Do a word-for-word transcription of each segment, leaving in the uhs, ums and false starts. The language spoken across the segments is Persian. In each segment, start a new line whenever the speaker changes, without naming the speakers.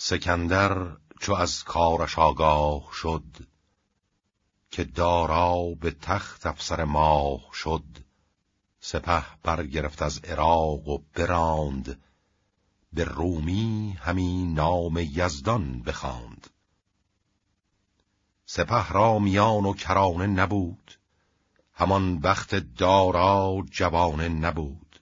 سکندر چو از کارش آگاه شد، که دارا به تخت افسر ماه شد. سپه برگرفت از عراق و براند، به رومی همی نام یزدان بخواند. سپه را میان و کرانه نبود، همان بخت دارا جوانه نبود.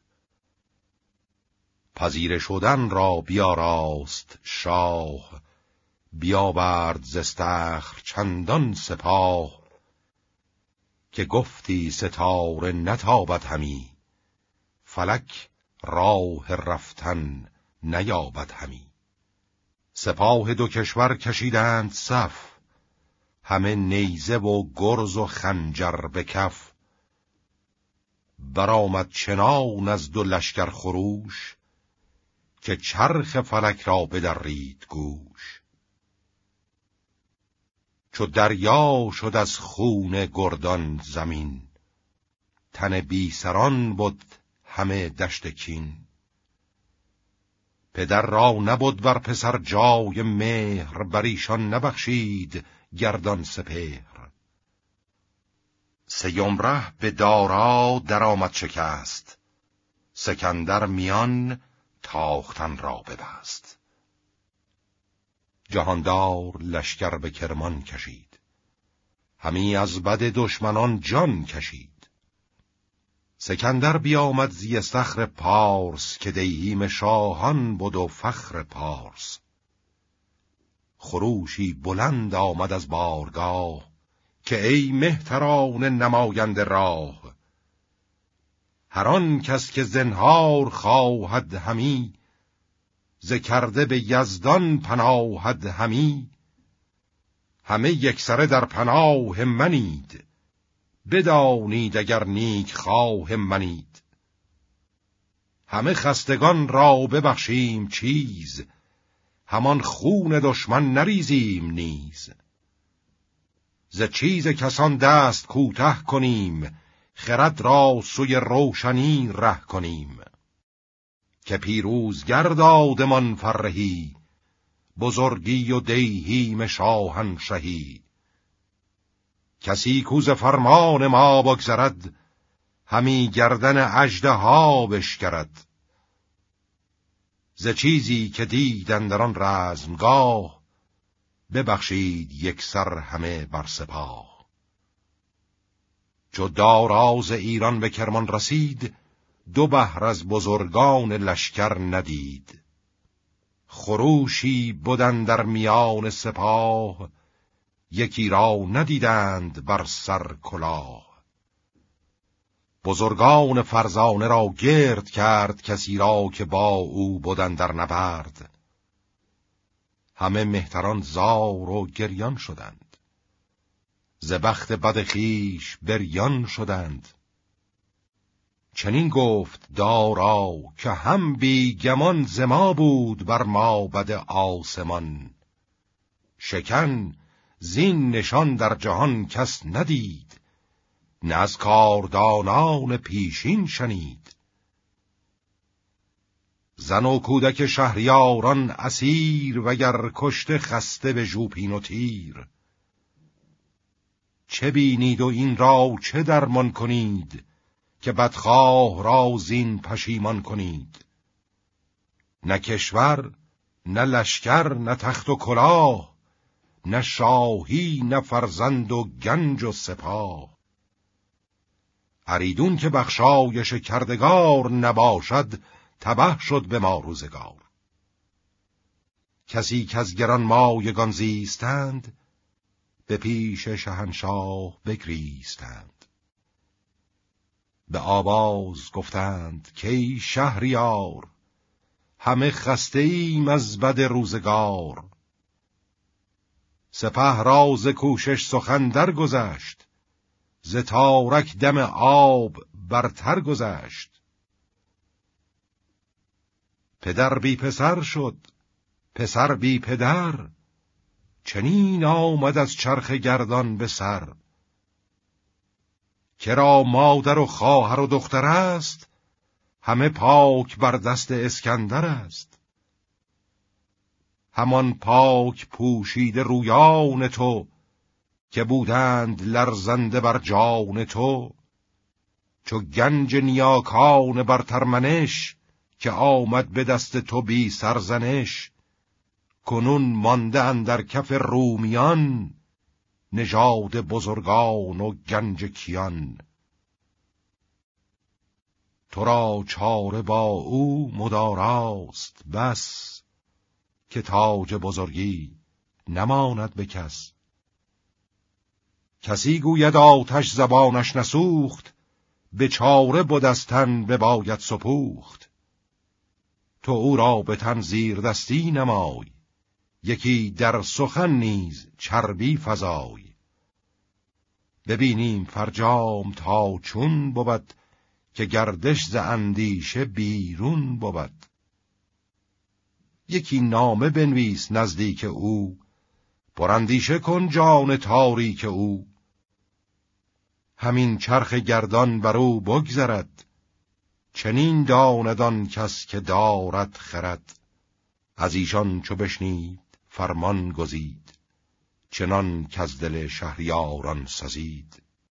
پذیره شدن را بیاراست شاه، بیاورد ز استخر چندان سپاه. که گفتی ستاره نتابد همی، فلک راه رفتن نیابد همی. سپاه دو کشور کشیدند صف، همه نیزه و گرز و خنجر به کف. برآمد چنان از دو لشکر خروش، که چرخ فلک را بدرید گوش. چو دریا شد از خون گردان زمین، تن بی سران بود همه دشت کین. پدر را نبود بر پسر جای مهر، بر ایشان نبخشید گردان سپهر. سیم ره به دارا درآمد شکست، سکندر میان تاختن را ببست. جهاندار لشکر به کرمان کشید، همی از بد دشمنان جان کشید. سکندر بیامد زی استخر پارس، که دیهیم شاهان بود و فخر پارس. خروشی بلند آمد از بارگاه، که ای مهتران نماینده راه. هر آن کس که زنهار خواهد همی، ز کرده به یزدان پناهد همی. همه یکسره در پناه منید، بدانید اگر نیک خواه منید. همه خستگان را ببخشیم چیز، همان خون دشمن نریزیم نیز. ز چیز کسان دست کوته کنیم، خرد را سوی روشنی ره کنیم. که پیروز گردادمان فرهی، بزرگی و دیهیم شاهنشهی. کسی کو ز فرمان ما بگذرد، همی گردن اژدها بشکرد. ز چیزی که دید اندر آن رزمگاه، ببخشید یک سر همه بر سپاه. چو دارا ز ایران به کرمان رسید، دو بهر از بزرگان لشکر ندید. خروشی بدن در میان سپاه، یکی را ندیدند بر سر کلاه. بزرگان فرزانه را گرد کرد، کسی را که با او بدن در نبرد. همه مهتران زار و گریان شدند، ز بخت بد خویش بریان شدند. چنین گفت دارا که هم بی گمان ز ما بود بر ما بد آسمان. شکن زین نشان در جهان کس ندید، نه از کاردانان پیشین شنید. زن و کودک شهریاران اسیر، وگر کشته خسته به ژوپین و تیر. چه بینید و این را چه درمان کنید، که بدخواه را زین پشیمان کنید. نه کشور نه لشکر نه تخت و کلاه، نه شاهی نه فرزند و گنج و سپاه. اریدون که بخشایش کردگار نباشد، تبه شد به ما روزگار. کسی که از گران مایگان زیستند، به پیش شهنشاه بگریستند. به آواز گفتند که ای شهریار، همه خسته ایم از بد روزگار. سپه را ز کوشش سخن در گذشت، ز تارک دم آب برتر گذشت. پدر بی پسر شد، پسر بی پدر، چنین آمد از چرخ گردان به سر. کرا مادر و خواهر و دختر است، همه پاک بر دست اسکندر است. همان پاک پوشیده رویان تو، که بودند لرزنده بر جان تو. چو گنج نیاکان برترمنش، که آمد به دست تو بی سرزنش. کنون مانده اندر کف رومیان، نژاد بزرگان و گنج کیان. تو را چاره با او مداراست بس، که تاج بزرگی نماند به کس. کسی گوید آتش زبانش نسوخت، به چاره بدستن بباید سپوخت. تو او را به تن زیر دستی نمای، یکی در سخن نیز چربی فزای. ببینیم فرجام تا چون بود، که گردش ز اندیشه بیرون بود. یکی نامه بنویس نزدیک او، پراندیشه کن جان تاریک او. همین چرخ گردان بر او بگذرد، چنین داندان کس که دارد خرد. از ایشان چو بشنید فرمان گزید، چنان کز دل شهریاران سزید.